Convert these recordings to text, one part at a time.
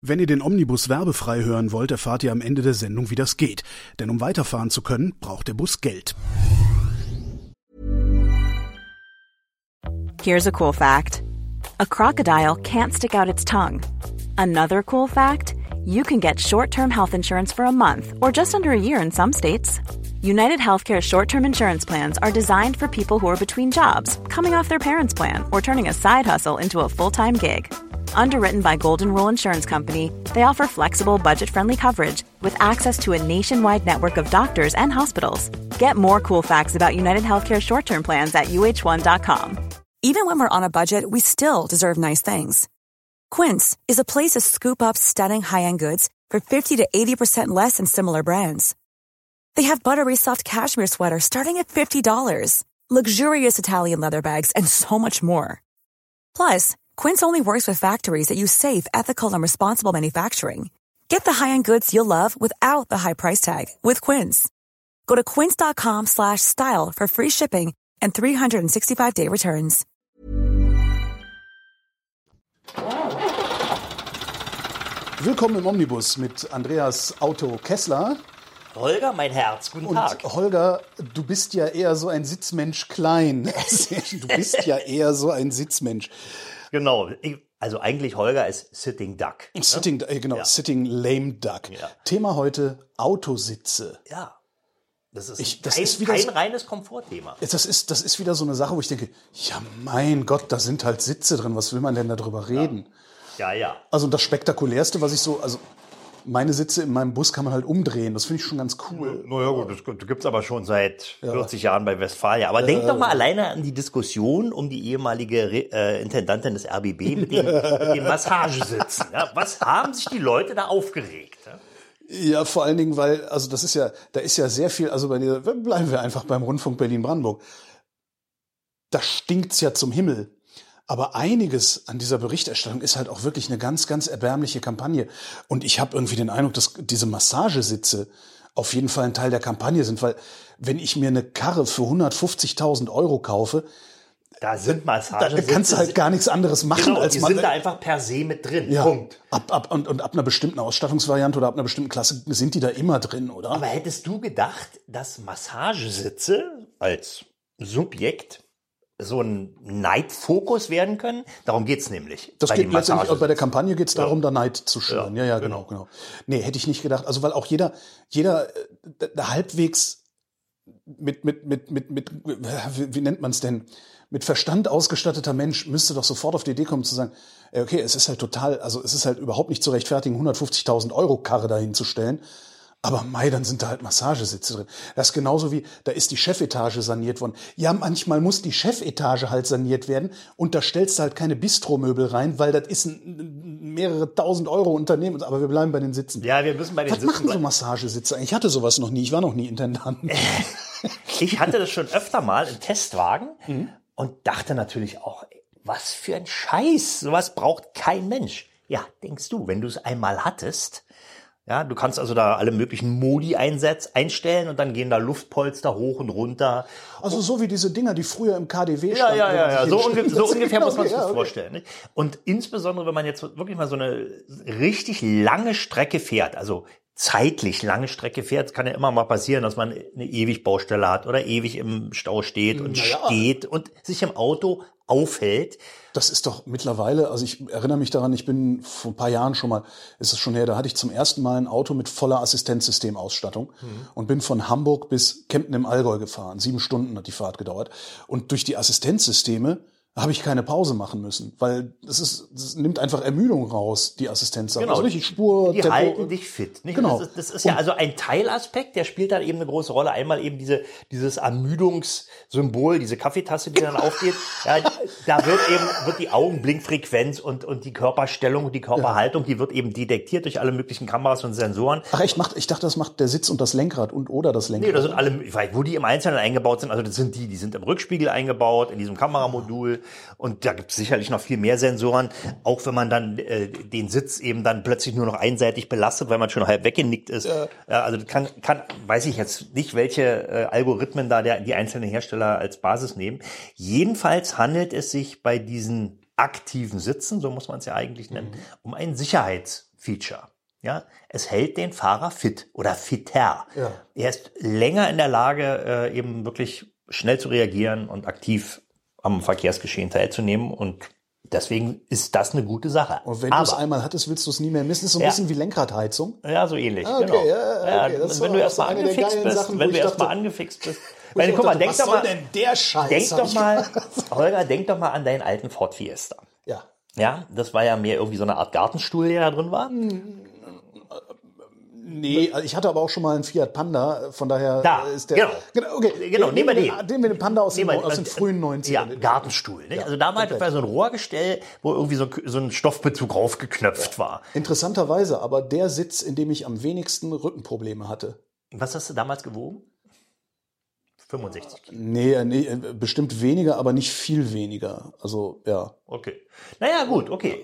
Wenn ihr den Omnibus werbefrei hören wollt, erfahrt ihr am Ende der Sendung, wie das geht. Denn um weiterfahren zu können, braucht der Bus Geld. Here's a cool fact. A crocodile can't stick out its tongue. Another cool fact, you can get short-term health insurance for a month or just under a year in some states. United Healthcare short-term insurance plans are designed for people who are between jobs, coming off their parents' plan, or turning a side hustle into a full-time gig. Underwritten by Golden Rule Insurance Company, they offer flexible, budget-friendly coverage with access to a nationwide network of doctors and hospitals. Get more cool facts about United Healthcare short-term plans at uh1.com. Even when we're on a budget, we still deserve nice things. Quince is a place to scoop up stunning high-end goods for 50 to 80% less than similar brands. They have buttery soft cashmere sweaters starting at $50, luxurious Italian leather bags, and so much more. Plus, Quince only works with factories that use safe, ethical, and responsible manufacturing. Get the high-end goods you'll love without the high price tag with Quince. Go to quince.com/style for free shipping and 365-day returns. Willkommen im Omnibus mit Andreas Auto Kessler. Holger, mein Herz, guten Tag. Und Holger, du bist ja eher so ein Sitzmensch klein. Du bist ja eher so ein Sitzmensch. Genau, also eigentlich Holger ist Sitting Duck. Sitting, genau, ja. Sitting Lame Duck. Ja. Thema heute Autositze. Ja, das ist kein reines Komfortthema. Das ist wieder so eine Sache, wo ich denke, ja mein Gott, da sind halt Sitze drin, was will man denn darüber reden? Ja. Also das Spektakulärste, meine Sitze in meinem Bus kann man halt umdrehen. Das finde ich schon ganz cool. Naja gut, das gibt's aber schon seit 40 Jahren bei Westfalia. Aber denk doch mal alleine an die Diskussion um die ehemalige Intendantin des RBB mit den Massagesitzen. Ja, was haben sich die Leute da aufgeregt? Ja, vor allen Dingen, weil, also da ist ja sehr viel, also bleiben wir einfach beim Rundfunk Berlin-Brandenburg. Da stinkt's ja zum Himmel. Aber einiges an dieser Berichterstattung ist halt auch wirklich eine ganz, ganz erbärmliche Kampagne. Und ich habe irgendwie den Eindruck, dass diese Massagesitze auf jeden Fall ein Teil der Kampagne sind. Weil wenn ich mir eine Karre für 150.000 Euro kaufe, da sind Massagesitze. Da kannst du halt gar nichts anderes machen. Genau, die sind da einfach per se mit drin. Ja, Punkt. Ab einer bestimmten Ausstattungsvariante oder ab einer bestimmten Klasse sind die da immer drin, oder? Aber hättest du gedacht, dass Massagesitze als Subjekt so ein Neidfokus werden können? Darum geht's nämlich. Das geht letztendlich, bei der Kampagne geht's darum, da Neid zu schüren. Ja, genau. Nee, hätte ich nicht gedacht. Also, weil auch jeder halbwegs wie nennt man es denn? Mit Verstand ausgestatteter Mensch müsste doch sofort auf die Idee kommen zu sagen, okay, es ist halt überhaupt nicht zu rechtfertigen, 150.000 Euro Karre dahin zu stellen. Aber dann sind da halt Massagesitze drin. Das ist genauso wie, da ist die Chefetage saniert worden. Ja, manchmal muss die Chefetage halt saniert werden und da stellst du halt keine Bistromöbel rein, weil das ist ein mehrere tausend Euro Unternehmen. Aber wir bleiben bei den Sitzen. Ja, wir müssen bei den Sitzen. Was machen so Massagesitze? Ich hatte sowas noch nie. Ich war noch nie Intendant. Ich hatte das schon öfter mal im Testwagen und dachte natürlich auch, was für ein Scheiß. Sowas braucht kein Mensch. Ja, denkst du, wenn du es einmal hattest. Ja, du kannst also da alle möglichen Modi einstellen und dann gehen da Luftpolster hoch und runter. Also so wie diese Dinger, die früher im KaDeWe standen. Ja. So ungefähr muss man sich das vorstellen. Nicht? Und insbesondere, wenn man jetzt wirklich mal so eine richtig lange Strecke fährt, also zeitlich lange Strecke fährt, kann ja immer mal passieren, dass man eine ewig Baustelle hat oder ewig im Stau steht und steht und sich im Auto aufhält. Das ist doch mittlerweile, also ich erinnere mich daran, ich bin vor ein paar Jahren schon mal, ist es schon her, da hatte ich zum ersten Mal ein Auto mit voller Assistenzsystemausstattung und bin von Hamburg bis Kempten im Allgäu gefahren. 7 Stunden hat die Fahrt gedauert. Und durch die Assistenzsysteme habe ich keine Pause machen müssen, weil das nimmt einfach Ermüdung raus, die Assistenz. Genau. Also richtig Spur, die Tempo. halten dich fit. Nicht? Genau. Das ist ja also ein Teilaspekt, der spielt dann eben eine große Rolle. Einmal eben dieses Ermüdungssymbol, diese Kaffeetasse, die dann aufgeht. Ja, da wird die Augenblinkfrequenz und die Körperstellung, die Körperhaltung, die wird eben detektiert durch alle möglichen Kameras und Sensoren. Ach echt, ich dachte, das macht der Sitz und das Lenkrad oder das Lenkrad. Nee, das sind alle, ich weiß, wo die im Einzelnen eingebaut sind. Also das sind die sind im Rückspiegel eingebaut, in diesem Kameramodul. Und da gibt es sicherlich noch viel mehr Sensoren, auch wenn man dann den Sitz eben dann plötzlich nur noch einseitig belastet, weil man schon halb weggenickt ist. Ja. Also das weiß ich jetzt nicht, welche Algorithmen da die einzelnen Hersteller als Basis nehmen. Jedenfalls handelt es sich bei diesen aktiven Sitzen, so muss man es ja eigentlich nennen, um ein Sicherheitsfeature. Feature. Ja, es hält den Fahrer fit oder fitter. Ja. Er ist länger in der Lage, eben wirklich schnell zu reagieren und aktiv am Verkehrsgeschehen teilzunehmen. Und deswegen ist das eine gute Sache. Und wenn du es einmal hattest, willst du es nie mehr missen. Ist so ein bisschen wie Lenkradheizung. Ja, so ähnlich. Okay, genau. okay. Das wenn du erstmal angefixt bist, Weil, guck mal, denk doch mal, denn der Scheiß? Denk doch mal, Holger, denk doch mal an deinen alten Ford Fiesta. Ja. Ja, das war ja mehr irgendwie so eine Art Gartenstuhl, der da drin war. Nee, ich hatte aber auch schon mal einen Fiat Panda, von daher ist der... Genau, nehmen wir den Panda aus den frühen 90ern. Ja, Gartenstuhl. Nicht? Ja, also damals war so ein Rohrgestell, wo irgendwie so ein Stoffbezug raufgeknöpft war. Interessanterweise aber der Sitz, in dem ich am wenigsten Rückenprobleme hatte. Was hast du damals gewogen? 65 Kilo. Nee, bestimmt weniger, aber nicht viel weniger. Also, ja. Okay. Naja, gut, okay.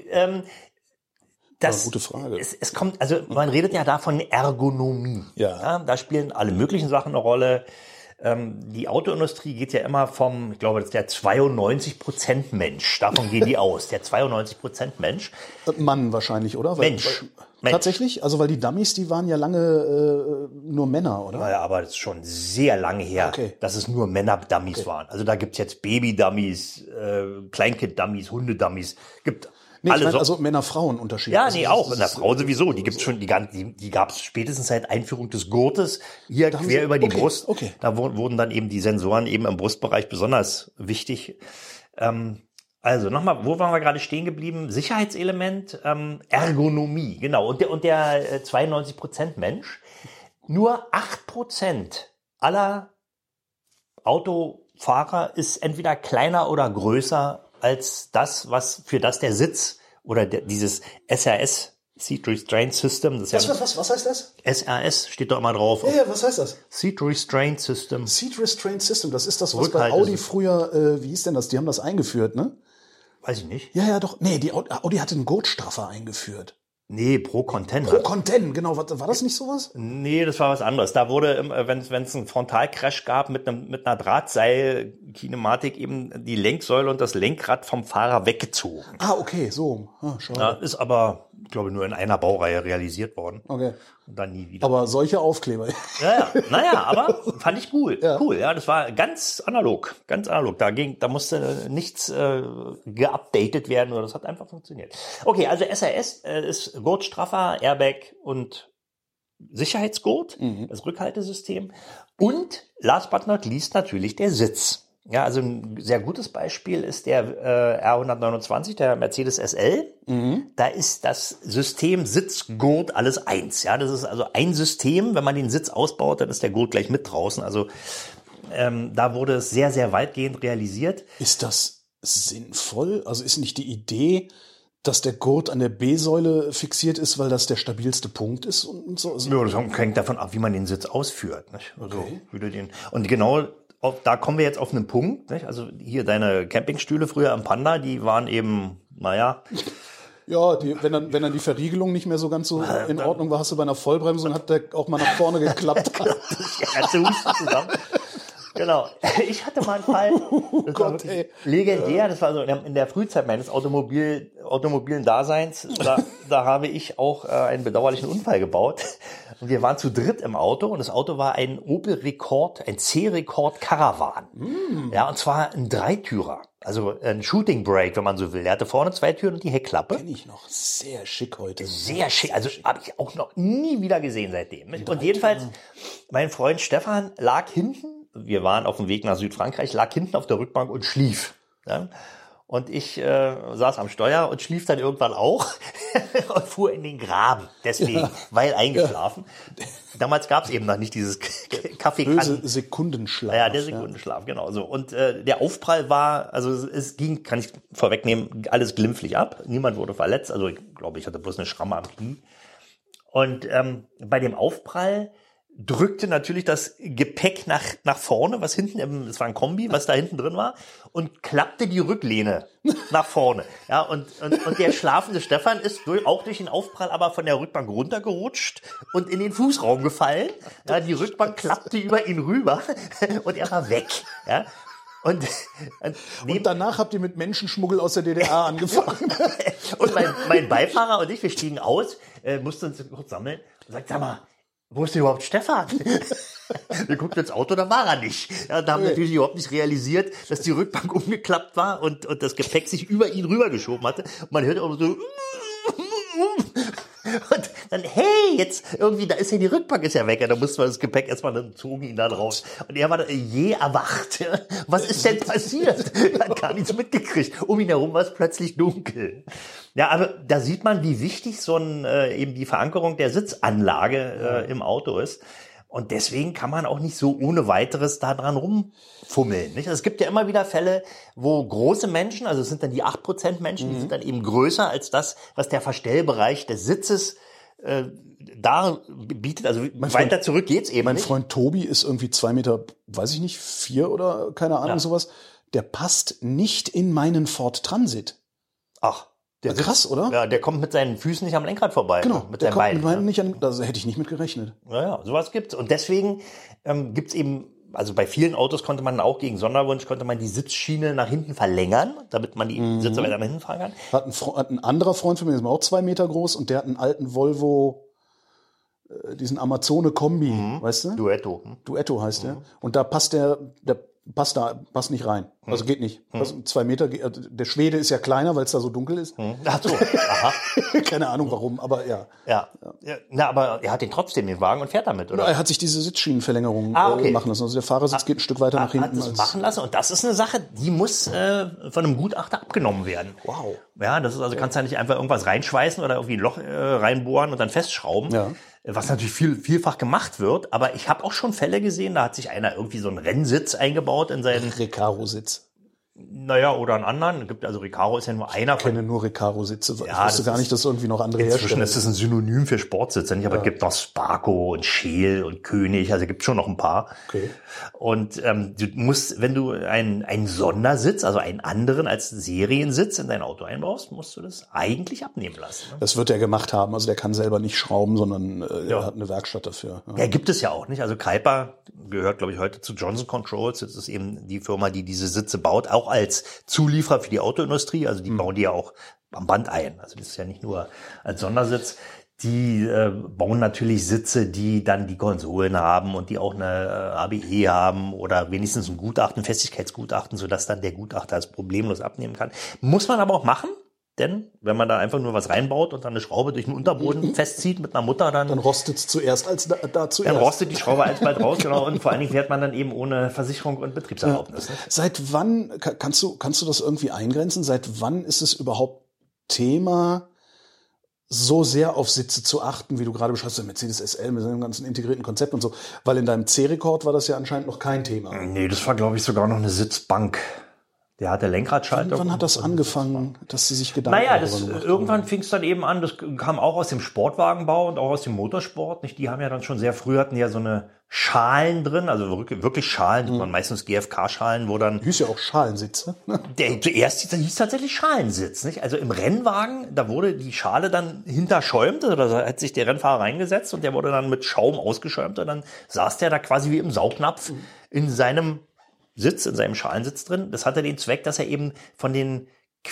Das, gute Frage. Es kommt, also man redet ja da von Ergonomie. Ja. Da spielen alle möglichen Sachen eine Rolle. Die Autoindustrie geht ja immer vom, ich glaube, das ist der 92% Mensch. Davon gehen die aus. Der 92% Mensch. Mann wahrscheinlich, oder? Mensch. Tatsächlich? Also, weil die Dummies, die waren ja lange nur Männer, oder? Naja, aber das ist schon sehr lange her, dass es nur Männer-Dummies waren. Also da gibt's jetzt Baby-Dummies, Kleinkind-Dummies, Hunde-Dummies. Gibt Nee, alle also Männer-Frauen-Unterschied. Ja, also auch. In der Frau sowieso. Die gibt's schon, die gab's spätestens seit Einführung des Gurtes hier quer über die Brust. Okay. Da wurden dann eben die Sensoren eben im Brustbereich besonders wichtig. Also nochmal, wo waren wir gerade stehen geblieben? Sicherheitselement, Ergonomie, genau. Und der 92% Mensch. Nur 8% aller Autofahrer ist entweder kleiner oder größer als das, für das der Sitz oder dieses SRS, Seat Restraint System. Das was heißt das? SRS steht doch immer drauf. Ja, was heißt das? Seat Restraint System. Seat Restraint System, das ist das, was bei Audi früher, wie hieß denn das? Die haben das eingeführt, ne? Weiß ich nicht. Ja, doch. Nee, Audi hatte einen Gurtstraffer eingeführt. Nee, Pro Content. Pro Content, genau. War das nicht sowas? Nee, das war was anderes. Da wurde, wenn es einen Frontalcrash gab mit einer Drahtseil-Kinematik eben die Lenksäule und das Lenkrad vom Fahrer weggezogen. Ah, okay, so. Schade. Ja, ist aber, glaube ich, nur in einer Baureihe realisiert worden. Okay. Und dann nie wieder. Aber solche Aufkleber. Ja. Naja, aber fand ich cool. Ja. Cool, ja. Das war ganz analog. Ganz analog. Da musste nichts geupdatet werden, oder das hat einfach funktioniert. Okay, also SRS ist Gurtstraffer, Airbag und Sicherheitsgurt, das Rückhaltesystem. Und last but not least natürlich der Sitz. Ja, also ein sehr gutes Beispiel ist der R129, der Mercedes SL. Da ist das System Sitzgurt alles eins. Ja, das ist also ein System. Wenn man den Sitz ausbaut, dann ist der Gurt gleich mit draußen. Also da wurde es sehr, sehr weitgehend realisiert. Ist das sinnvoll? Also ist nicht die Idee, dass der Gurt an der B-Säule fixiert ist, weil das der stabilste Punkt ist und so? Ja, das hängt davon ab, wie man den Sitz ausführt. Nicht? Also, und genau da kommen wir jetzt auf einen Punkt. Nicht? Also hier deine Campingstühle früher am Panda, die waren eben, naja. Ja, wenn dann die Verriegelung nicht mehr so ganz so in Ordnung war, hast du bei einer Vollbremsung, hat der auch mal nach vorne geklappt. Zusammen. Genau. Ich hatte mal einen Fall, das war wirklich legendär, das war so in der Frühzeit meines automobilen Daseins, da habe ich auch einen bedauerlichen Unfall gebaut. Und wir waren zu dritt im Auto und das Auto war ein Opel Rekord, ein C-Rekord Caravan. Ja, und zwar ein Dreitürer. Also ein Shooting Brake, wenn man so will. Er hatte vorne 2 Türen und die Heckklappe. Kenn ich noch. Sehr schick heute. Sehr schick. Also habe ich auch noch nie wieder gesehen seitdem. Und jedenfalls, mein Freund Stefan lag hinten. Wir waren auf dem Weg nach Südfrankreich, lag hinten auf der Rückbank und schlief. Ja? Und ich saß am Steuer und schlief dann irgendwann auch und fuhr in den Graben. Deswegen, weil eingeschlafen. Ja. Damals gab es eben noch nicht dieses Kaffeekannen. Böse Sekundenschlaf. Ja, der Sekundenschlaf, genau so. Und der Aufprall war, also es ging, kann ich vorwegnehmen, alles glimpflich ab. Niemand wurde verletzt. Also ich glaube, ich hatte bloß eine Schramme am Knie. Und bei dem Aufprall drückte natürlich das Gepäck nach vorne, was hinten, es war ein Kombi, was da hinten drin war, und klappte die Rücklehne nach vorne. Ja, und der schlafende Stefan ist auch durch den Aufprall aber von der Rückbank runtergerutscht und in den Fußraum gefallen. Ja, die Rückbank klappte über ihn rüber und er war weg. Ja. Und danach habt ihr mit Menschenschmuggel aus der DDR angefangen. Und mein Beifahrer und ich, wir stiegen aus, mussten uns kurz sammeln und sagten, sag mal, wo ist denn überhaupt Stefan? Wir guckten ins Auto, da war er nicht. Ja, da haben wir natürlich überhaupt nicht realisiert, dass die Rückbank umgeklappt war und das Gepäck sich über ihn rübergeschoben hatte. Und man hörte auch so... Und dann, hey, jetzt irgendwie, da ist ja die Rückbank ist ja weg. Ja, da mussten wir das Gepäck erstmal, dann zogen ihn da raus. Und er war je erwacht. Ja. Was ist denn passiert? Er hat gar nichts mitgekriegt. Um ihn herum war es plötzlich dunkel. Ja, aber da sieht man, wie wichtig so eben die Verankerung der Sitzanlage im Auto ist. Und deswegen kann man auch nicht so ohne weiteres da dran rumfummeln. Nicht? Also es gibt ja immer wieder Fälle, wo große Menschen, also es sind dann die 8% Menschen, die sind dann eben größer als das, was der Verstellbereich des Sitzes da bietet. Also weiter zurück geht's eben nicht. Mein Freund Tobi ist irgendwie 2 Meter, weiß ich nicht, 4 oder keine Ahnung, sowas. Der passt nicht in meinen Ford Transit. Ach. Krass, oder? Ja, der kommt mit seinen Füßen nicht am Lenkrad vorbei. Genau, mit der seinen kommt Beinen. mit meinen nicht an, da hätte ich nicht mit gerechnet. Ja, sowas gibt's. Und deswegen gibt's eben, also bei vielen Autos konnte man auch gegen Sonderwunsch, konnte man die Sitzschiene nach hinten verlängern, damit man die Sitze weiter nach hinten fahren kann. Hat ein anderer Freund von mir, der ist auch 2 Meter groß und der hat einen alten Volvo, diesen Amazone-Kombi, weißt du? Duetto. Duetto heißt der. Und da passt passt nicht rein. Also geht nicht. 2 Meter, der Schwede ist ja kleiner, weil es da so dunkel ist. Ach so, aha. Keine Ahnung warum, aber ja. Ja. Na, aber er hat den trotzdem den Wagen und fährt damit, oder? Ja, er hat sich diese Sitzschienenverlängerung machen lassen. Also der Fahrersitz geht ein Stück weiter nach hinten. Hat das machen lassen und das ist eine Sache, die muss von einem Gutachter abgenommen werden. Wow. Ja, das ist also, kannst ja nicht einfach irgendwas reinschweißen oder irgendwie ein Loch reinbohren und dann festschrauben. Ja. Was natürlich vielfach gemacht wird, aber ich habe auch schon Fälle gesehen, da hat sich einer irgendwie so einen Rennsitz eingebaut in seinen Recaro-Sitz. Naja, oder einen anderen. Also Recaro ist ja nur einer. Ich kenne nur Recaro-Sitze. Ja, ich wusste gar nicht, dass irgendwie noch andere herstellen. Inzwischen ist das ein Synonym für Sportsitze, nicht? Aber es gibt noch Sparco und Scheel und König, also gibt schon noch ein paar. Okay. Und du musst, wenn du einen Sondersitz, also einen anderen als Seriensitz in dein Auto einbaust, musst du das eigentlich abnehmen lassen. Ne? Das wird er gemacht haben. Also der kann selber nicht schrauben, sondern er hat eine Werkstatt dafür. Ja, gibt es ja auch nicht. Also Kuiper gehört, glaube ich, heute zu Johnson Controls. Das ist eben die Firma, die diese Sitze baut, auch als Zulieferer für die Autoindustrie. Also die bauen die ja auch am Band ein. Also das ist ja nicht nur als Sondersitz. Die bauen natürlich Sitze, die dann die Konsolen haben und die auch eine ABE haben oder wenigstens ein Gutachten, Festigkeitsgutachten, sodass dann der Gutachter es problemlos abnehmen kann. Muss man aber auch machen. Denn wenn man da einfach nur was reinbaut und dann eine Schraube durch den Unterboden festzieht mit einer Mutter, dann rostet es zuerst als da zuerst. Dann rostet die Schraube alsbald raus, genau. Und vor allen Dingen fährt man dann eben ohne Versicherung und Betriebserlaubnis. Ja. Seit wann, kannst du das irgendwie eingrenzen? Seit wann ist es überhaupt Thema, so sehr auf Sitze zu achten, wie du gerade beschreibst, der Mercedes SL mit seinem ganzen integrierten Konzept und so? Weil in deinem C-Rekord war das ja anscheinend noch kein Thema. Nee, das war, glaube ich, sogar noch eine Sitzbank. Der hatte Lenkradschalter. Wann hat das angefangen, dass sie sich Gedanken darüber gemacht irgendwann fing es dann eben an, das kam auch aus dem Sportwagenbau und auch aus dem Motorsport. Nicht? Die haben ja dann schon sehr früh, hatten ja so eine Schalen drin, also wirklich Schalen, die waren meistens GFK-Schalen, wo dann... Hieß ja auch Schalensitz, ne? Zuerst hieß tatsächlich Schalensitz, nicht? Also im Rennwagen, da wurde die Schale dann hinterschäumt, also da hat sich der Rennfahrer reingesetzt und der wurde dann mit Schaum ausgeschäumt und dann saß der da quasi wie im Saugnapf in seinem Sitz, in seinem Schalensitz drin. Das hatte den Zweck, dass er eben von den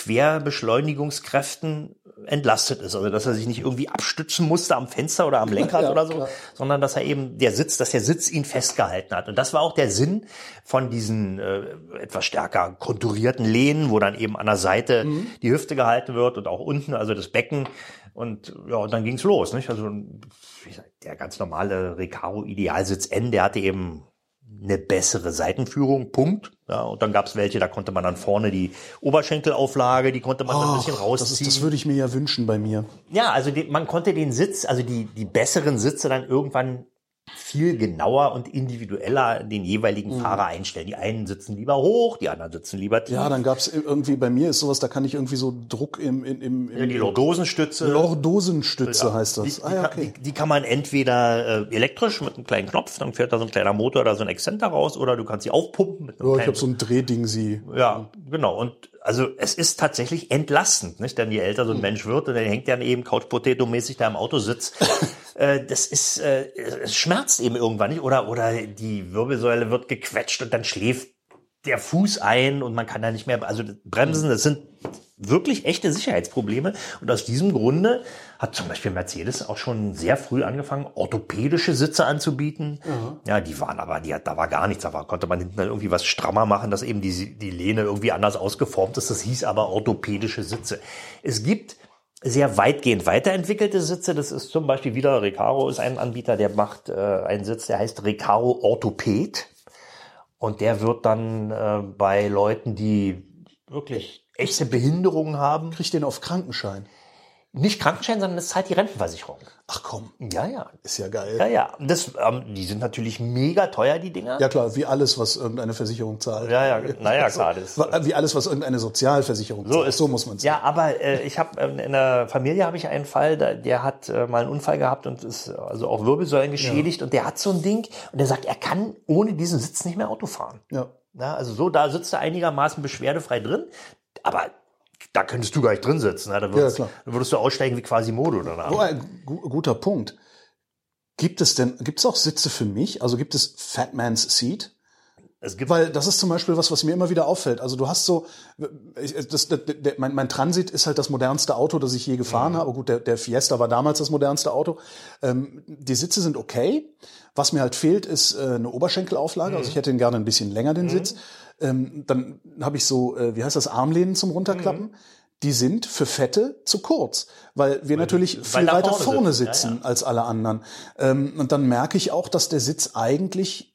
Querbeschleunigungskräften entlastet ist. Also, dass er sich nicht irgendwie abstützen musste am Fenster oder am Lenkrad oder so, klar. Sondern dass er eben dass der Sitz ihn festgehalten hat. Und das war auch der Sinn von diesen etwas stärker konturierten Lehnen, wo dann eben an der Seite die Hüfte gehalten wird und auch unten, also das Becken. Und ja, und dann ging's los, nicht? Also, der ganz normale Recaro Idealsitz N, der hatte eben eine bessere Seitenführung, Punkt. Ja, und dann gab's welche, da konnte man dann vorne die Oberschenkelauflage, die konnte man ein bisschen rausziehen. Das würde ich mir ja wünschen bei mir. Ja, also man konnte den Sitz, also die besseren Sitze dann irgendwann viel genauer und individueller den jeweiligen Fahrer einstellen. Die einen sitzen lieber hoch, die anderen sitzen lieber tief. Ja, dann gab's irgendwie, bei mir ist sowas, da kann ich irgendwie so Druck im die Lordosenstütze. Lordosenstütze heißt das. Die kann man entweder elektrisch mit einem kleinen Knopf, dann fährt da so ein kleiner Motor oder so ein Exzenter raus, oder du kannst sie aufpumpen. Mit einem ich habe so ein Drehding sie. Ja, genau. Und also es ist tatsächlich entlastend, nicht? Denn je älter so ein Mensch wird, und dann hängt der eben Couch-Potato-mäßig da im Auto sitzt, das ist, es schmerzt eben irgendwann nicht, oder die Wirbelsäule wird gequetscht und dann schläft der Fuß ein und man kann da nicht mehr, also bremsen, das sind wirklich echte Sicherheitsprobleme. Und aus diesem Grunde hat zum Beispiel Mercedes auch schon sehr früh angefangen, orthopädische Sitze anzubieten. Ja, die waren aber, da war gar nichts. Da konnte man hinten irgendwie was strammer machen, dass eben die Lehne irgendwie anders ausgeformt ist. Das hieß aber orthopädische Sitze. Es gibt sehr weitgehend weiterentwickelte Sitze. Das ist zum Beispiel wieder, Recaro ist ein Anbieter, der macht einen Sitz, der heißt Recaro Orthopäd. Und der wird dann bei Leuten, die wirklich echte Behinderungen haben. Kriegt den auf Krankenschein? Nicht Krankenschein, sondern das zahlt die Rentenversicherung. Ach komm. Ja. Ist ja geil. Ja. Die sind natürlich mega teuer, die Dinger. Ja klar, wie alles, was irgendeine Versicherung zahlt. Ja, naja, klar. Wie alles, was irgendeine Sozialversicherung zahlt. So muss man es sagen. Ja, aber ich habe in der Familie habe ich einen Fall, der hat mal einen Unfall gehabt und ist also auch Wirbelsäulen geschädigt und der hat so ein Ding und der sagt, er kann ohne diesen Sitz nicht mehr Auto fahren. Ja, also da sitzt er einigermaßen beschwerdefrei drin, aber da könntest du gar nicht drin sitzen. Ne? Da würdest du aussteigen wie Quasimodo danach. Guter Punkt. Gibt es auch Sitze für mich? Also gibt es Fat Man's Seat? Weil das ist zum Beispiel was mir immer wieder auffällt. Also du hast so, mein Transit ist halt das modernste Auto, das ich je gefahren habe. Gut, der Fiesta war damals das modernste Auto. Die Sitze sind okay. Was mir halt fehlt, ist eine Oberschenkelauflage. Also ich hätte gerne ein bisschen länger den Sitz. Dann habe ich so, Armlehnen zum Runterklappen. Die sind für Fette zu kurz, weil wir natürlich viel weiter vorne sitzen als alle anderen. Und dann merke ich auch, dass der Sitz eigentlich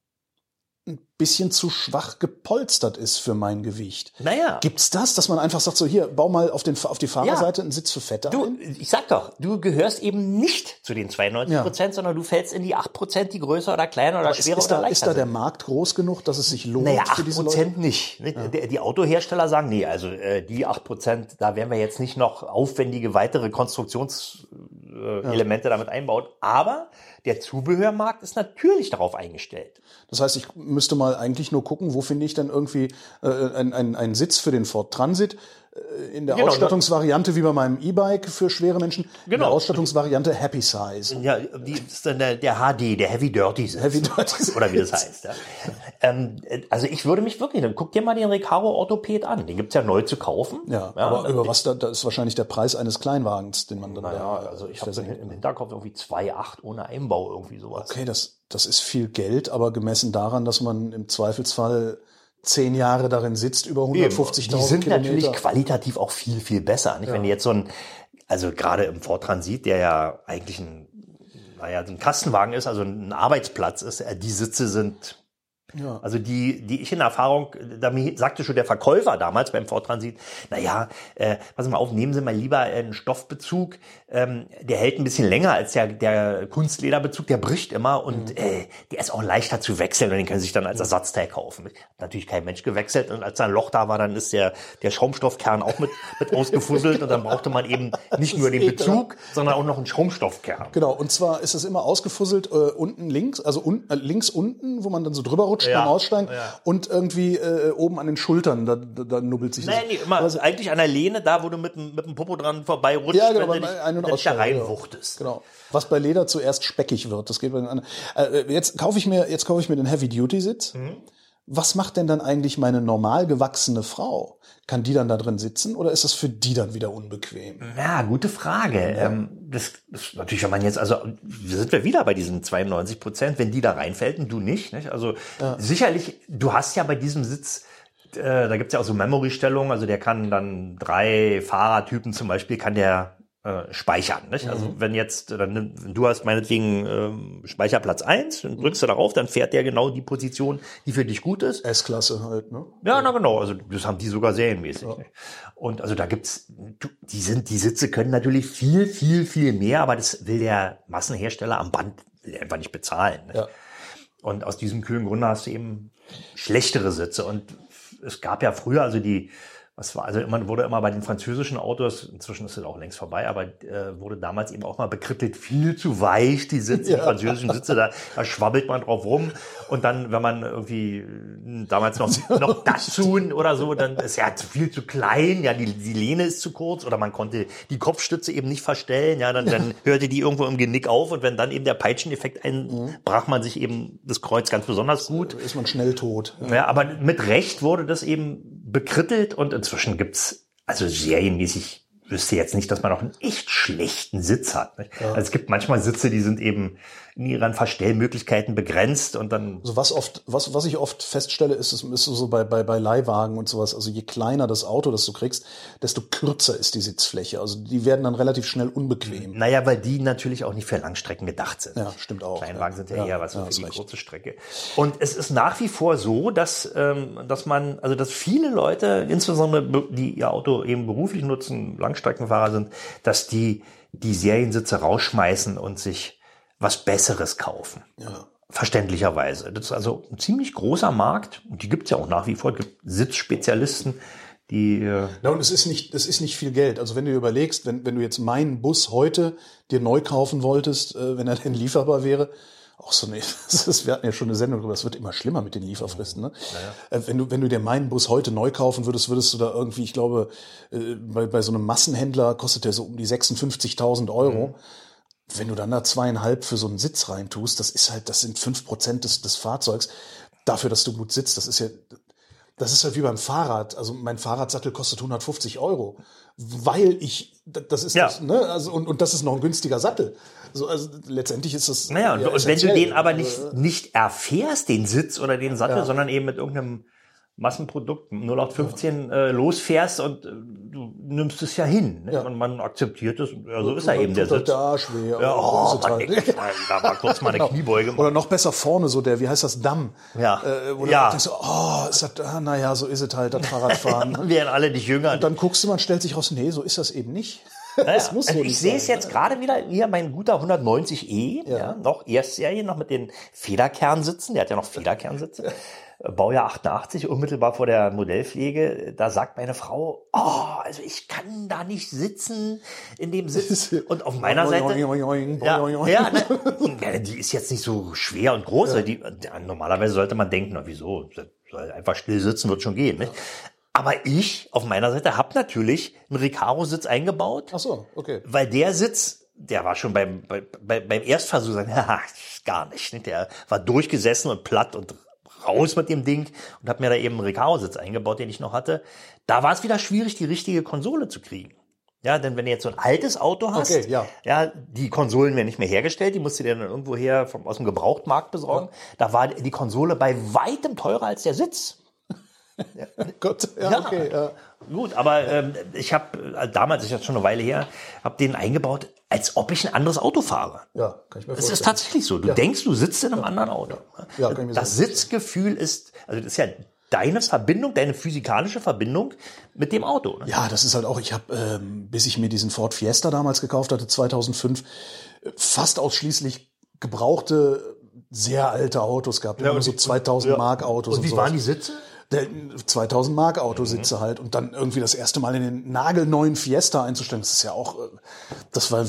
ein bisschen zu schwach gepolstert ist für mein Gewicht. Gibt's das, dass man einfach sagt, so hier, bau mal auf die Fahrerseite einen Sitz für Fette ein? Ich sag doch, du gehörst eben nicht zu den 92%, sondern du fällst in die 8%, die größer oder kleiner oder schwerer oder leichter ist da der Markt groß genug, dass es sich lohnt für diese Leute? 8% nicht. Die Autohersteller sagen, nee, also die 8%, da werden wir jetzt nicht noch aufwendige weitere Konstruktionselemente damit einbauen. Aber der Zubehörmarkt ist natürlich darauf eingestellt. Das heißt, ich müsste mal eigentlich nur gucken, wo finde ich dann irgendwie einen Sitz für den Ford Transit in der Ausstattungsvariante wie bei meinem E-Bike für schwere Menschen. In der Ausstattungsvariante Happy Size. Ja, die ist dann der HD, der Heavy Dirty Sitz. Heavy Dirty Sitz. Oder wie das heißt. Ja. Also ich würde mich wirklich, dann guck dir mal den Recaro Orthopäd an. Den gibt's ja neu zu kaufen. Ja, aber über was da ist wahrscheinlich der Preis eines Kleinwagens, den man dann also ich habe im Hinterkopf irgendwie 2,8 ohne Einbau, irgendwie sowas. Okay, das ist viel Geld, aber gemessen daran, dass man im Zweifelsfall 10 Jahre darin sitzt, über 150.000 Kilometer. Die sind natürlich qualitativ auch viel, viel besser. Nicht? Ja. Wenn du jetzt also gerade im Ford Transit, der ja eigentlich ein Kastenwagen ist, also ein Arbeitsplatz ist, die Sitze sind, also die ich in Erfahrung, da sagte schon der Verkäufer damals beim Ford Transit, pass mal auf, nehmen Sie mal lieber einen Stoffbezug, der hält ein bisschen länger als der Kunstlederbezug, der bricht immer und der ist auch leichter zu wechseln und den können Sie sich dann als Ersatzteil kaufen. Hat natürlich kein Mensch gewechselt und als da ein Loch da war, dann ist der Schaumstoffkern auch mit ausgefusselt und dann brauchte man eben nicht nur den Bezug, sondern auch noch einen Schaumstoffkern. Genau, und zwar ist es immer ausgefusselt unten links, also links unten, wo man dann so drüber rutscht beim Aussteigen und irgendwie oben an den Schultern, da nubbelt sich das. Nein, immer eigentlich an der Lehne, da wo du mit dem Popo dran vorbei rutschst, wenn du dich da reinwuchtest. Genau. Was bei Leder zuerst speckig wird, das geht bei den anderen. Jetzt kaufe ich mir den Heavy-Duty-Sitz. Was macht denn dann eigentlich meine normal gewachsene Frau? Kann die dann da drin sitzen oder ist das für die dann wieder unbequem? Ja, gute Frage. Das ist natürlich, wenn man jetzt, also sind wir wieder bei diesen 92%, wenn die da reinfällt und du nicht. Also sicherlich, du hast ja bei diesem Sitz, da gibt's ja auch so Memory-Stellungen, also der kann dann 3 Fahrertypen zum Beispiel, kann der speichern. Nicht? Also wenn du hast meinetwegen Speicherplatz 1, dann drückst du darauf, dann fährt der genau die Position, die für dich gut ist. S-Klasse halt, ne? Ja, genau. Also das haben die sogar serienmäßig. Ja. Und also da gibt's, die Sitze können natürlich viel, viel, viel mehr, aber das will der Massenhersteller am Band einfach nicht bezahlen. Nicht? Ja. Und aus diesem kühlen Grunde hast du eben schlechtere Sitze. Und es gab ja früher, also man wurde immer bei den französischen Autos, inzwischen ist es auch längst vorbei, aber wurde damals eben auch mal bekrittelt, viel zu weich, die Sitze, die französischen Sitze, da schwabbelt man drauf rum. Und dann, wenn man irgendwie damals noch Datsun oder so, dann ist ja viel zu klein, ja, die Lehne ist zu kurz oder man konnte die Kopfstütze eben nicht verstellen, ja, dann hörte die irgendwo im Genick auf und wenn dann eben der Peitscheneffekt brach man sich eben das Kreuz ganz besonders gut. Ist man schnell tot. Ja, aber mit Recht wurde das eben bekrittelt und inzwischen gibt's also serienmäßig, wüsste jetzt nicht, dass man auch einen echt schlechten Sitz hat. Nicht? Ja. Also es gibt manchmal Sitze, die sind eben in ihren Verstellmöglichkeiten begrenzt und dann. Also was ich oft feststelle, ist so bei Leihwagen und sowas. Also je kleiner das Auto, das du kriegst, desto kürzer ist die Sitzfläche. Also die werden dann relativ schnell unbequem. Naja, weil die natürlich auch nicht für Langstrecken gedacht sind. Ja, stimmt auch. Kleinwagen sind ja eher was für die kurze Strecke. Und es ist nach wie vor so, dass viele Leute, insbesondere die ihr Auto eben beruflich nutzen, Langstreckenfahrer sind, dass die Seriensitze rausschmeißen und sich was Besseres kaufen. Ja. Verständlicherweise. Das ist also ein ziemlich großer Markt und die gibt's ja auch nach wie vor. Es gibt Sitzspezialisten, die. Na, und es ist nicht viel Geld. Also wenn du überlegst, wenn du jetzt meinen Bus heute dir neu kaufen wolltest, wenn er denn lieferbar wäre, auch so wir hatten ja schon eine Sendung drüber, das wird immer schlimmer mit den Lieferfristen, ne? Naja. Wenn du dir meinen Bus heute neu kaufen würdest du da irgendwie, ich glaube, bei so einem Massenhändler kostet der so um die 56.000 Euro. Mhm. Wenn du dann da 2,5 für so einen Sitz reintust, das sind 5% des Fahrzeugs. Dafür, dass du gut sitzt, das ist halt wie beim Fahrrad. Also mein Fahrradsattel kostet 150 Euro, weil das ist noch ein günstiger Sattel. Also letztendlich ist das. Naja, und wenn du den aber nicht erfährst, den Sitz oder den Sattel, sondern eben mit irgendeinem Massenprodukt 0815 losfährst und du nimmst es ja hin. Ne? Ja. Und man akzeptiert es. Ja, so ist er eben der Sitz. Da schwer. Ja, da war kurz mal eine Kniebeuge. Oder noch besser vorne so wie heißt das, Damm. Ja. Wo du denkst, ist das, naja, so ist es halt, das Fahrradfahren. Dann werden alle nicht jünger. Und dann guckst du, man stellt sich raus, nee, so ist das eben nicht. Das muss ich sehe es jetzt gerade wieder, hier mein guter 190e, noch Erstserie, noch mit den Federkernsitzen, der hat ja noch Federkernsitze. Baujahr 88, unmittelbar vor der Modellpflege, da sagt meine Frau, also ich kann da nicht sitzen in dem Sitz. Und auf meiner Seite, die ist jetzt nicht so schwer und groß. Ja. Normalerweise sollte man denken, na wieso, soll einfach still sitzen, wird schon gehen. Nicht? Aber ich auf meiner Seite habe natürlich einen Recaro-Sitz eingebaut. Ach so, okay. Weil der Sitz, der war schon beim Erstversuch, gar nicht. Der war durchgesessen und platt und raus mit dem Ding und habe mir da eben einen Recaro-Sitz eingebaut, den ich noch hatte. Da war es wieder schwierig, die richtige Konsole zu kriegen. Ja, denn wenn du jetzt so ein altes Auto hast, die Konsolen werden nicht mehr hergestellt, die musst du dir dann irgendwo aus dem Gebrauchtmarkt besorgen. Ja. Da war die Konsole bei weitem teurer als der Sitz. Ja. Gott, okay. Ja. Gut, aber ich habe damals, ist jetzt schon eine Weile her, habe den eingebaut, als ob ich ein anderes Auto fahre. Ja, kann ich mir vorstellen. Das ist tatsächlich so. Du denkst, du sitzt in einem anderen Auto. Ja, kann ich mir das Sitzgefühl ist, also das ist ja deine Verbindung, deine physikalische Verbindung mit dem Auto. Ne? Ja, das ist halt auch, ich habe, bis ich mir diesen Ford Fiesta damals gekauft hatte, 2005, fast ausschließlich gebrauchte, sehr alte Autos gehabt. Immer so 2000 Mark Autos. Und wie waren die Sitze? 2000 Mark Autositze halt und dann irgendwie das erste Mal in den nagelneuen Fiesta einzusteigen, das ist ja auch, das war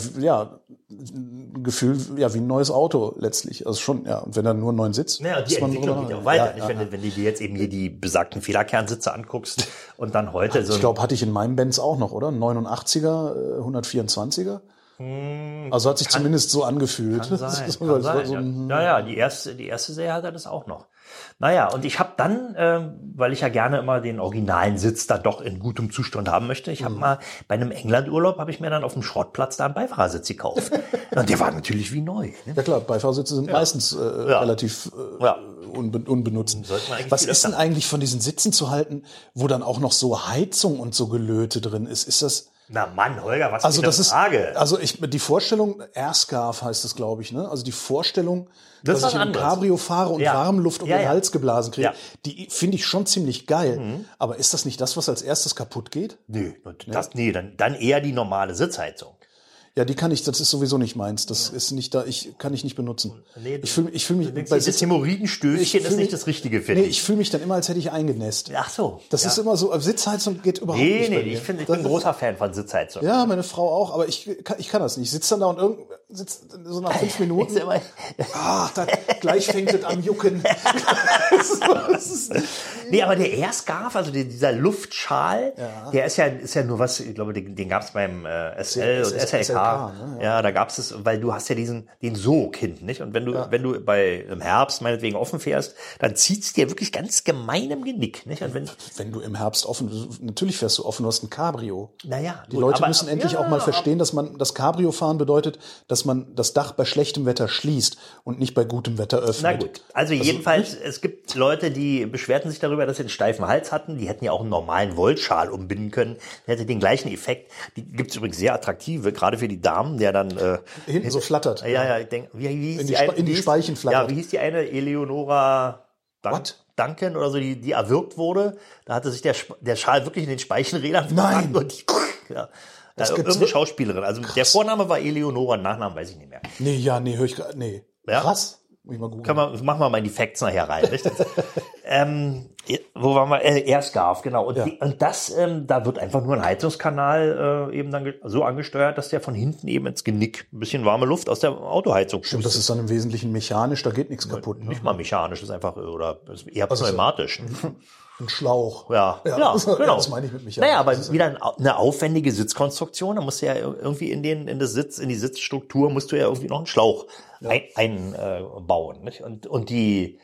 ein Gefühl, wie ein neues Auto letztlich, also schon, und wenn dann nur einen neuen Sitz. Ja, die Entwicklung geht auch weiter. Wenn du dir jetzt eben hier die besagten Federkernsitze anguckst und dann heute ich glaube, hatte ich in meinem Benz auch noch, oder? 89er, 124er? Also hat sich zumindest so angefühlt. Kann sein. Die erste Serie hat er das auch noch. Naja, und ich habe dann, weil ich ja gerne immer den originalen Sitz da doch in gutem Zustand haben möchte, ich habe mal bei einem Englandurlaub, habe ich mir dann auf dem Schrottplatz da einen Beifahrersitz gekauft. Und der war natürlich wie neu. Ne? Ja klar, Beifahrersitze sind meistens relativ unbenutzt. Was ist denn eigentlich von diesen Sitzen zu halten, wo dann auch noch so Heizung und so Gelöte drin ist? Ist das... Na Mann, Holger, was für eine Frage. Die Vorstellung, Airscarf heißt es, glaube ich, ne? Also die Vorstellung, dass ich in Cabrio fahre und Warmluft um den Hals geblasen kriege, die finde ich schon ziemlich geil. Mhm. Aber ist das nicht das, was als erstes kaputt geht? Nö, dann eher die normale Sitzheizung. Ja, das ist sowieso nicht meins. Das ist nicht da, kann ich nicht benutzen. Nee, ich fühle mich bei das Hämorrhoidenstößchen ist nicht das Richtige für dich. Nee, ich fühle mich dann immer, als hätte ich eingenässt. Ach so. Das ist immer so, Sitzheizung geht überhaupt nicht. Nee, ich bin ein großer Fan von Sitzheizung. Ja, meine Frau auch, aber ich kann das nicht. Ich sitze dann da und sitzt so nach 5 Minuten. Gleich fängt es an jucken. Nee, aber der Airscarf, also dieser Luftschal, der ist ja nur was, ich glaube, den gab es beim SL und SLK. Ne? Ja, da gab es, weil du hast ja den Sog hinten, nicht? Und wenn du im Herbst meinetwegen offen fährst, dann zieht's dir wirklich ganz gemein im Genick, nicht? Und wenn du im Herbst natürlich fährst du offen, du hast ein Cabrio. Naja. Die Leute müssen endlich auch mal verstehen, dass das Cabrio-Fahren bedeutet, dass man das Dach bei schlechtem Wetter schließt und nicht bei gutem Wetter öffnet. Na gut. Also jedenfalls, es gibt Leute, die beschwerten sich darüber, dass sie einen steifen Hals hatten. Die hätten ja auch einen normalen Wollschal umbinden können. Der hätte den gleichen Effekt. Die gibt's übrigens sehr attraktive, gerade für die Damen, der dann hinten so flattert. Ja, ich denke, wie hieß in die Speichen flattert. Ja, wie hieß die eine? Eleonora Duncan oder so, die erwürgt wurde. Da hatte sich der Schal wirklich in den Speichenrädern verfangen. Und irgendeine Schauspielerin. Also der Vorname war Eleonora, Nachnamen weiß ich nicht mehr. Höre ich gerade. Nee. Ja? Krass. Muss ich mal googeln. Machen wir mal in die Facts nachher rein. Wo waren wir? Airscarf, genau. Und das, da wird einfach nur ein Heizungskanal eben dann so angesteuert, dass der von hinten eben ins Genick ein bisschen warme Luft aus der Autoheizung Stimmt, das ist dann im Wesentlichen mechanisch, da geht nichts kaputt. Ne? Nicht mal mechanisch, das ist einfach, oder eher pneumatisch. Ein Schlauch. Ja, genau. Das meine ich mit mechanisch. Naja, aber wieder eine aufwendige Sitzkonstruktion, da musst du ja irgendwie in die Sitzstruktur musst du ja irgendwie noch einen Schlauch einbauen. Nicht? Und die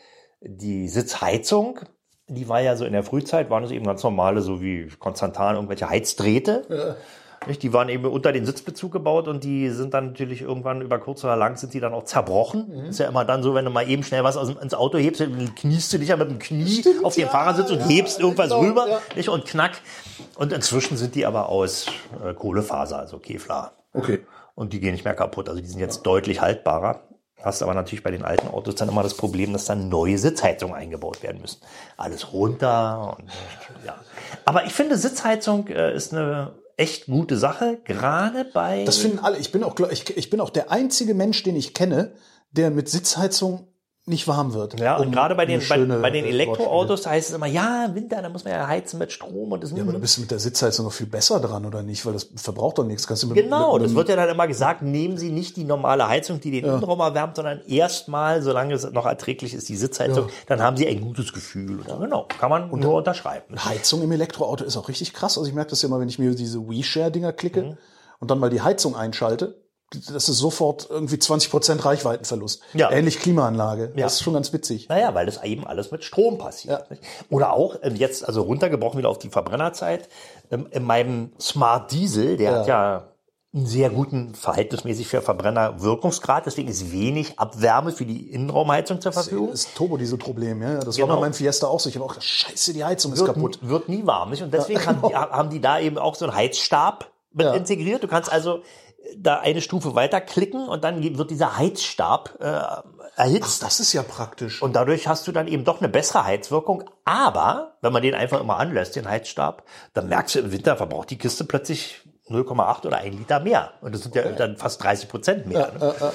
Sitzheizung, die war ja so in der Frühzeit, waren es eben ganz normale, so wie Konstantan, irgendwelche Heizdrähte. Ja. Nicht? Die waren eben unter den Sitzbezug gebaut und die sind dann natürlich irgendwann über kurz oder lang sind die dann auch zerbrochen. Mhm. Ist ja immer dann so, wenn du mal eben schnell was ins Auto hebst, dann kniest du dich ja mit dem Knie auf den Fahrersitz und hebst irgendwas rüber nicht? Und knack. Und inzwischen sind die aber aus Kohlefaser, also Kevlar. Okay. Und die gehen nicht mehr kaputt. Also die sind jetzt deutlich haltbarer. Hast aber natürlich bei den alten Autos dann immer das Problem, dass dann neue Sitzheizungen eingebaut werden müssen. Alles runter und ja. Aber ich finde, Sitzheizung ist eine echt gute Sache, gerade bei... Das finden alle. Ich bin auch der einzige Mensch, den ich kenne, der mit Sitzheizung nicht warm wird. Ja, und gerade bei den Elektroautos, da heißt es immer, ja, im Winter, da muss man ja heizen mit Strom und das. Ja, aber du bist mit der Sitzheizung noch viel besser dran, oder nicht? Weil das verbraucht doch nichts. Das wird ja dann immer gesagt, nehmen Sie nicht die normale Heizung, die den Innenraum erwärmt, sondern erstmal, solange es noch erträglich ist, die Sitzheizung, dann haben Sie ein gutes Gefühl. Ja. Genau, kann man nur unterschreiben. Heizung im Elektroauto ist auch richtig krass. Also ich merke das ja immer, wenn ich mir diese WeShare-Dinger klicke und dann mal die Heizung einschalte. Das ist sofort irgendwie 20% Reichweitenverlust. Ja. Ähnlich Klimaanlage. Ja. Das ist schon ganz witzig. Naja, weil das eben alles mit Strom passiert. Ja. Oder auch jetzt, also runtergebrochen wieder auf die Verbrennerzeit, in meinem Smart Diesel, der hat ja einen sehr guten, verhältnismäßig für Verbrenner Wirkungsgrad, deswegen ist wenig Abwärme für die Innenraumheizung zur Verfügung. Das ist Turbodiesel-Problem, ja. Das war bei meinem Fiesta auch so. Ich habe auch gedacht, scheiße, die Heizung ist kaputt. Wird nie warm, nicht? Und deswegen haben die da eben auch so einen Heizstab mit integriert. Du kannst also da eine Stufe weiter klicken und dann wird dieser Heizstab erhitzt. Ach, das ist ja praktisch. Und dadurch hast du dann eben doch eine bessere Heizwirkung. Aber wenn man den einfach immer anlässt, den Heizstab, dann merkst du, im Winter verbraucht die Kiste plötzlich 0,8 oder 1 Liter mehr. Und das sind ja dann fast 30% mehr.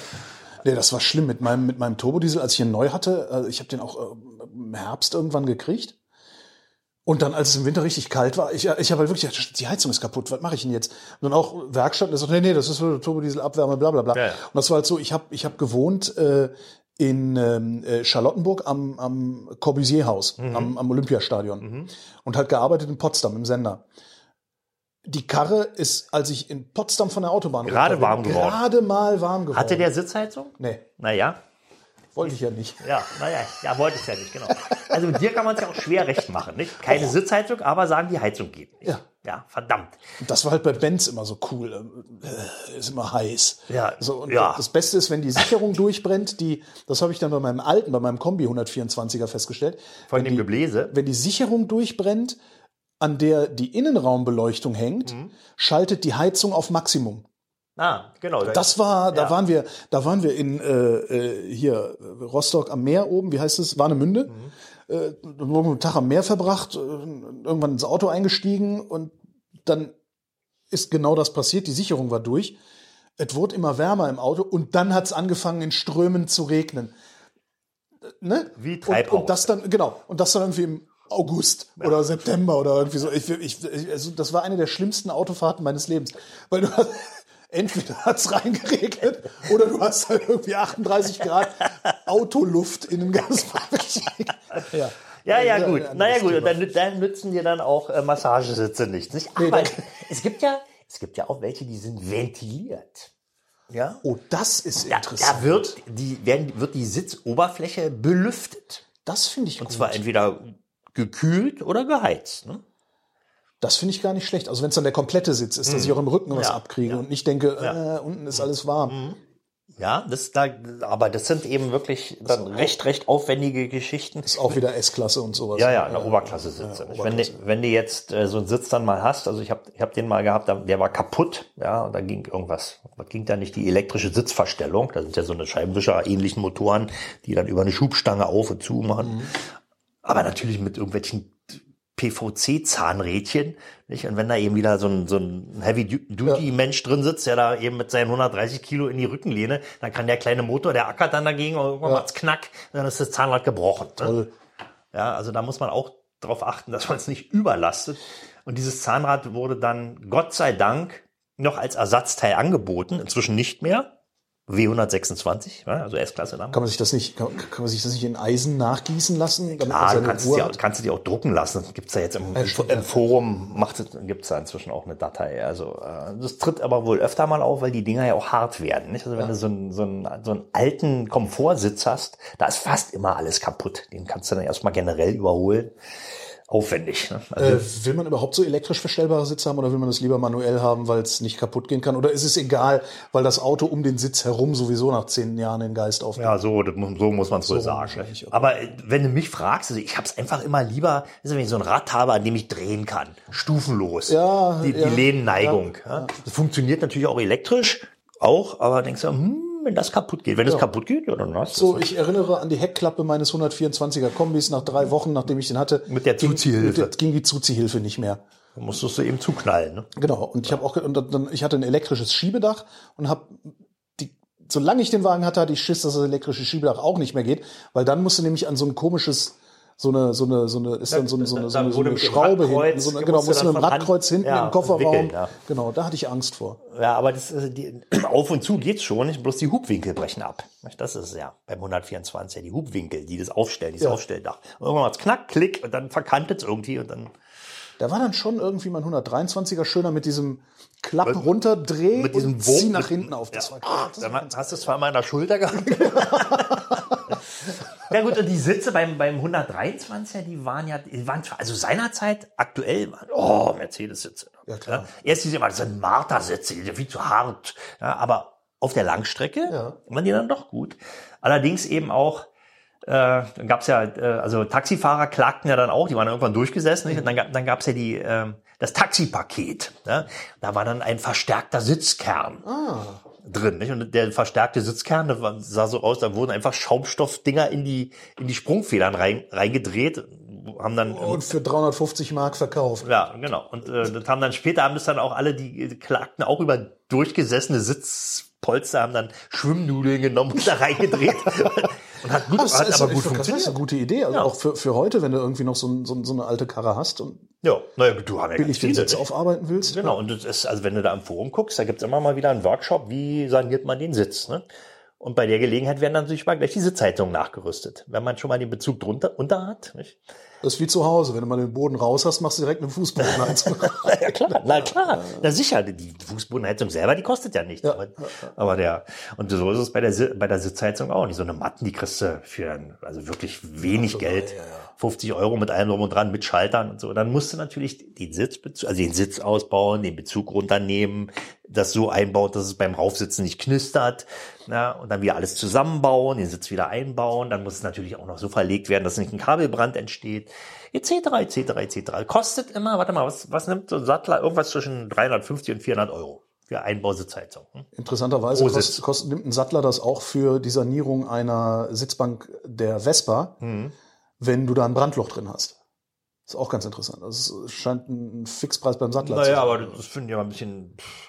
Nee, das war schlimm mit meinem Turbodiesel, als ich ihn neu hatte. Also ich habe den auch im Herbst irgendwann gekriegt. Und dann, als es im Winter richtig kalt war, ich habe halt wirklich gedacht, die Heizung ist kaputt, was mache ich denn jetzt? Und dann auch Werkstatt, der sagt, nee, das ist so Turbodiesel-Abwärme, bla bla bla. Ja. Und das war halt so, ich hab gewohnt in Charlottenburg am Corbusier-Haus, am Olympiastadion. Und halt gearbeitet in Potsdam im Sender. Die Karre ist, als ich in Potsdam von der Autobahn gerade mal warm geworden. Hatte der Sitzheizung? Nee. Naja. Wollte ich ja nicht. Ja, wollte ich ja nicht, genau. Also mit dir kann man es ja auch schwer recht machen, nicht? Keine Sitzheizung, aber sagen, die Heizung geht nicht. Ja, verdammt. Und das war halt bei Benz immer so cool. Ist immer heiß. Ja. So, und das Beste ist, wenn die Sicherung durchbrennt, das habe ich dann bei meinem Kombi 124er festgestellt. Von dem Gebläse? Wenn die Sicherung durchbrennt, an der die Innenraumbeleuchtung hängt, schaltet die Heizung auf Maximum. Ah, genau. Das war, da waren wir in hier Rostock am Meer oben, wie heißt es, Warnemünde. Einen Tag am Meer verbracht, irgendwann ins Auto eingestiegen und dann ist genau das passiert. Die Sicherung war durch. es wurde immer wärmer im Auto und dann hat es angefangen in Strömen zu regnen. Ne? Wie Treibhaus. Und das dann, genau, und das dann irgendwie im August oder September oder irgendwie so. Also das war eine der schlimmsten Autofahrten meines Lebens. Weil du hast, entweder hat es reingeregnet oder du hast halt irgendwie 38 Grad Autoluft in einem Gasfahrbereich. Ja, gut. Naja, gut. Und dann nützen dir dann auch Massagesitze nichts. Nicht? Aber es gibt ja auch welche, die sind ventiliert. Ja? Oh, das ist interessant. Da wird die Sitzoberfläche belüftet. Das finde ich gut. Und zwar entweder gekühlt oder geheizt. Ne? Das finde ich gar nicht schlecht. Also wenn es dann der komplette Sitz ist, dass ich auch im Rücken was abkriege und nicht denke, unten ist alles warm. Ja, aber das sind eben wirklich dann recht aufwendige Geschichten. Ist auch wieder S-Klasse und sowas. Ja, eine Oberklasse-Sitze. Wenn du jetzt so einen Sitz dann mal hast, also ich hab den mal gehabt, der war kaputt, ja, und da ging irgendwas. Was ging da nicht? Die elektrische Sitzverstellung. Da sind ja so eine Scheibenwischer-ähnlichen Motoren, die dann über eine Schubstange auf und zu machen. Aber natürlich mit irgendwelchen PVC-Zahnrädchen, nicht? Und wenn da eben wieder so ein Heavy-Duty-Mensch drin sitzt, der da eben mit seinen 130 Kilo in die Rückenlehne, dann kann der kleine Motor, der ackert dann dagegen und irgendwann macht's Knack, dann ist das Zahnrad gebrochen. Ne? Ja, also da muss man auch drauf achten, dass man es nicht überlastet. Und dieses Zahnrad wurde dann, Gott sei Dank, noch als Ersatzteil angeboten, inzwischen nicht mehr. W126, also S-Klasse damals. Kann man sich das nicht in Eisen nachgießen lassen? Kannst du dir auch drucken lassen. Gibt's da jetzt im Forum, gibt's da inzwischen auch eine Datei. Also, das tritt aber wohl öfter mal auf, weil die Dinger ja auch hart werden, nicht? Also, wenn du so einen alten Komfortsitz hast, da ist fast immer alles kaputt. Den kannst du dann erstmal generell überholen. Aufwendig. Ne? Also will man überhaupt so elektrisch verstellbare Sitze haben oder will man das lieber manuell haben, weil es nicht kaputt gehen kann? Oder ist es egal, weil das Auto um den Sitz herum sowieso nach 10 Jahren den Geist aufgibt? Ja, so muss man es wohl sagen. Okay. Aber wenn du mich fragst, also ich habe es einfach immer lieber, wenn ich so ein Rad habe, an dem ich drehen kann. Stufenlos. Die Lehnenneigung. Ja. Das funktioniert natürlich auch elektrisch, aber denkst du, wenn das kaputt geht. Wenn das kaputt geht, ja, dann hast du. So, ich erinnere an die Heckklappe meines 124er Kombis nach 3 Wochen, nachdem ich den hatte. Mit der Zuziehhilfe. Ging die Zuziehhilfe nicht mehr. Dann musstest du eben zuknallen, ne? Genau. Und ich hatte ein elektrisches Schiebedach und solange ich den Wagen hatte ich Schiss, dass das elektrische Schiebedach auch nicht mehr geht, weil dann musst du nämlich an so ein komisches, so eine Schraube hinten, musst du mit dem Radkreuz hinten im Kofferraum. Ja. Genau, da hatte ich Angst vor. Ja, aber auf und zu geht's schon, nicht? Bloß die Hubwinkel brechen ab. Das ist ja beim 124 die Hubwinkel, die das aufstellen, dieses Aufstelldach. Und irgendwann macht's knack, klick und dann verkantet's irgendwie und dann. Da war dann schon irgendwie mein 123er schöner mit diesem Klapp runterdrehen mit diesem und zieh nach hinten auf. Das war dann hast du es zwar mal in der Schulter gehabt. Ja gut, und die Sitze beim 123er, die waren zwar, also seinerzeit aktuell, Mercedes-Sitze. Ja, klar. Erst das sind Martha-Sitze, die sind viel zu hart. Ja, aber auf der Langstrecke waren die dann doch gut. Allerdings eben auch, dann gab's also Taxifahrer klagten ja dann auch, die waren irgendwann durchgesessen, nicht? Und dann gab's ja das Taxipaket. Ne? Da war dann ein verstärkter Sitzkern drin, nicht? Und der verstärkte Sitzkern, sah so aus, da wurden einfach Schaumstoffdinger in die Sprungfedern reingedreht, haben dann und für 350 Mark verkauft. Ja, genau. Und das haben dann auch alle, die klagten auch über durchgesessene Sitzpolster, haben dann Schwimmnudeln genommen und da reingedreht. Und hat gut funktioniert. Das ist eine gute Idee, also auch für heute, wenn du irgendwie noch so eine alte Karre hast und du hast billig den Sitz aufarbeiten willst. Genau, und das ist, also wenn du da im Forum guckst, da gibt's immer mal wieder einen Workshop, wie saniert man den Sitz, ne? Und bei der Gelegenheit werden dann natürlich mal gleich die Sitzheizungen nachgerüstet, wenn man schon mal den Bezug drunter hat, nicht? Das ist wie zu Hause, wenn du mal den Boden raus hast, machst du direkt eine Fußbodenheizung. Ja klar, na klar. Na sicher, die Fußbodenheizung selber, die kostet ja nichts. Aber und so ist es bei der Sitzheizung auch nicht. So eine Matten, die kriegst du für wirklich wenig Geld. 50 € mit allem drum und dran, mit Schaltern und so. Dann musst du natürlich den Sitz ausbauen, den Bezug runternehmen, das so einbauen, dass es beim Raufsitzen nicht knistert, und dann wieder alles zusammenbauen, den Sitz wieder einbauen. Dann muss es natürlich auch noch so verlegt werden, dass nicht ein Kabelbrand entsteht, etc. Kostet immer, warte mal, was nimmt so ein Sattler? Irgendwas zwischen 350 und 400 € für Einbausitzheizung. Interessanterweise nimmt ein Sattler das auch für die Sanierung einer Sitzbank der Vespa, wenn du da ein Brandloch drin hast. Das ist auch ganz interessant. Das scheint ein Fixpreis beim Sattler zu sein. Naja, aber das finde ich aber ein bisschen.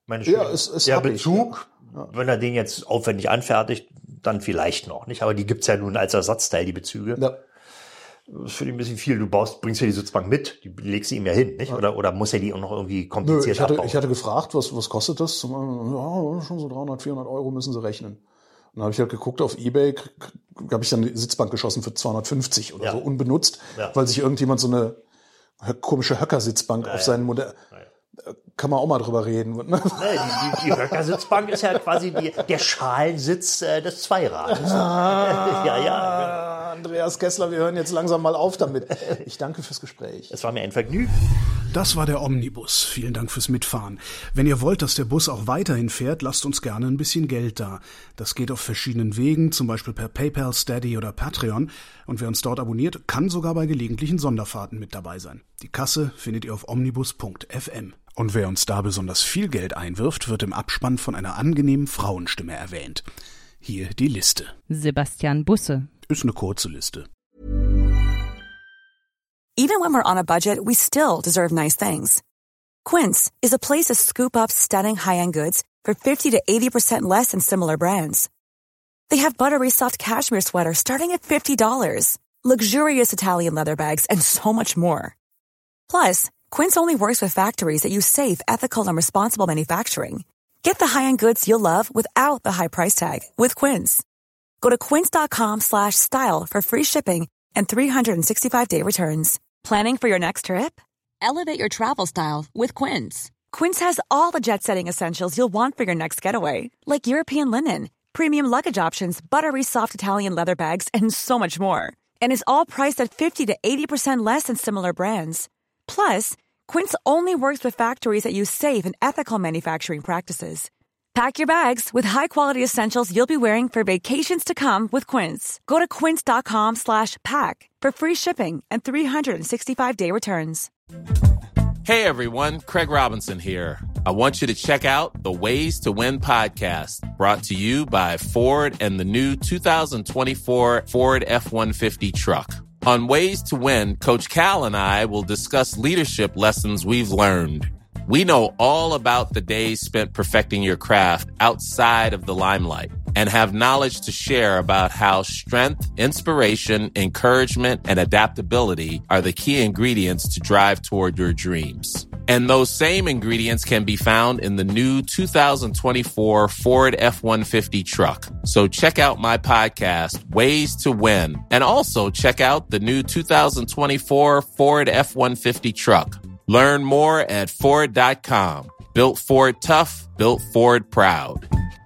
Meine Ja, der Bezug, wenn er den jetzt aufwendig anfertigt, dann vielleicht noch, nicht? Aber die gibt's ja nun als Ersatzteil, die Bezüge. Ja. Das finde ich ein bisschen viel. Du bringst ja die Sitzbank mit, die legst du ihm ja hin, nicht? Oder muss er die auch noch irgendwie kompliziert abbauen? Ich hatte gefragt, was kostet das? Ja, schon so 300, 400 Euro müssen sie rechnen. Und dann habe ich halt geguckt, auf eBay habe ich dann die Sitzbank geschossen für 250 oder so, unbenutzt, weil sich irgendjemand so eine komische Höcker-Sitzbank auf seinen Modell... Kann man auch mal drüber reden. Ne? Die Höcker-Sitzbank ist ja quasi der Schalensitz des Zweirades. Ja. Andreas Kessler, wir hören jetzt langsam mal auf damit. Ich danke fürs Gespräch. Es war mir ein Vergnügen. Das war der Omnibus. Vielen Dank fürs Mitfahren. Wenn ihr wollt, dass der Bus auch weiterhin fährt, lasst uns gerne ein bisschen Geld da. Das geht auf verschiedenen Wegen, zum Beispiel per PayPal, Steady oder Patreon. Und wer uns dort abonniert, kann sogar bei gelegentlichen Sonderfahrten mit dabei sein. Die Kasse findet ihr auf omnibus.fm. Und wer uns da besonders viel Geld einwirft, wird im Abspann von einer angenehmen Frauenstimme erwähnt. Hier die Liste. Sebastian Busse. Ist eine kurze Liste. Even when we're on a budget, we still deserve nice things. Quince is a place to scoop up stunning high-end goods for 50 to 80% less than similar brands. They have buttery soft cashmere sweaters starting at $50, luxurious Italian leather bags, and so much more. Plus, Quince only works with factories that use safe, ethical, and responsible manufacturing. Get the high-end goods you'll love without the high price tag with Quince. Go to quince.com/style for free shipping and 365-day returns. Planning for your next trip? Elevate your travel style with Quince. Quince has all the jet-setting essentials you'll want for your next getaway, like European linen, premium luggage options, buttery soft Italian leather bags, and so much more. And is all priced at 50 to 80% less than similar brands. Plus, Quince only works with factories that use safe and ethical manufacturing practices. Pack your bags with high-quality essentials you'll be wearing for vacations to come with Quince. Go to quince.com/pack for free shipping and 365-day returns. Hey everyone, Craig Robinson here. I want you to check out the Ways to Win podcast, brought to you by Ford and the new 2024 Ford F-150 truck. On Ways to Win, Coach Cal and I will discuss leadership lessons we've learned. We know all about the days spent perfecting your craft outside of the limelight and have knowledge to share about how strength, inspiration, encouragement, and adaptability are the key ingredients to drive toward your dreams. And those same ingredients can be found in the new 2024 Ford F-150 truck. So check out my podcast, Ways to Win, and also check out the new 2024 Ford F-150 truck. Learn more at Ford.com. Built Ford tough, built Ford proud.